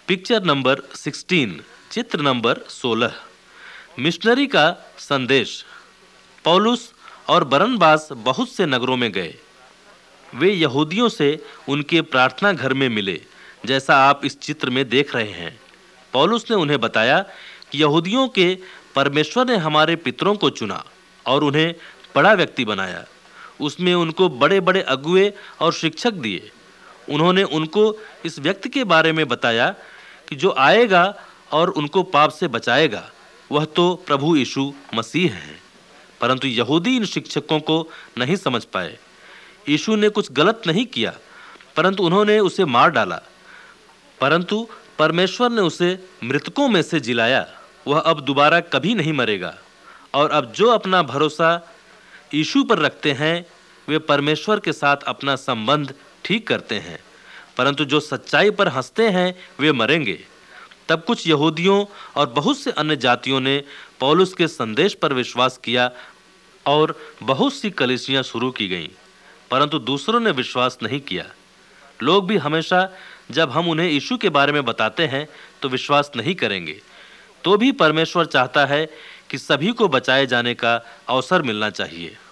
Picture number 16, चित्र number 16। Missionary का संदेश। पौलुस और बरनबास बहुत से नगरों में गए। वे यहूदियों से उनके प्रार्थना घर में मिले, जैसा आप इस चित्र में देख रहे हैं। पौलुस ने उन्हें बताया कि यहूदियों के परमेश्वर ने हमारे पितरों को चुना और उन्हें बड़ा व्यक्ति बनाया। उसमें उनको बड़े बड़े अगुए और शिक्षक दिए। उन्होंने उनको इस व्यक्ति के बारे में बताया कि जो आएगा और उनको पाप से बचाएगा, वह तो प्रभु यीशु मसीह है। परंतु यहूदी इन शिक्षकों को नहीं समझ पाए। यीशु ने कुछ गलत नहीं किया, परंतु उन्होंने उसे मार डाला। परंतु परमेश्वर ने उसे मृतकों में से जिलाया। वह अब दोबारा कभी नहीं मरेगा। और अब जो अपना भरोसा यीशु पर रखते हैं, वे परमेश्वर के साथ अपना संबंध ठीक करते हैं। परंतु जो सच्चाई पर हंसते हैं, वे मरेंगे। तब कुछ यहूदियों और बहुत से अन्य जातियों ने पौलुस के संदेश पर विश्वास किया और बहुत सी कलीसियां शुरू की गईं। परंतु दूसरों ने विश्वास नहीं किया। लोग भी हमेशा जब हम उन्हें यीशु के बारे में बताते हैं तो विश्वास नहीं करेंगे। तो भी परमेश्वर चाहता है कि सभी को बचाए जाने का अवसर मिलना चाहिए।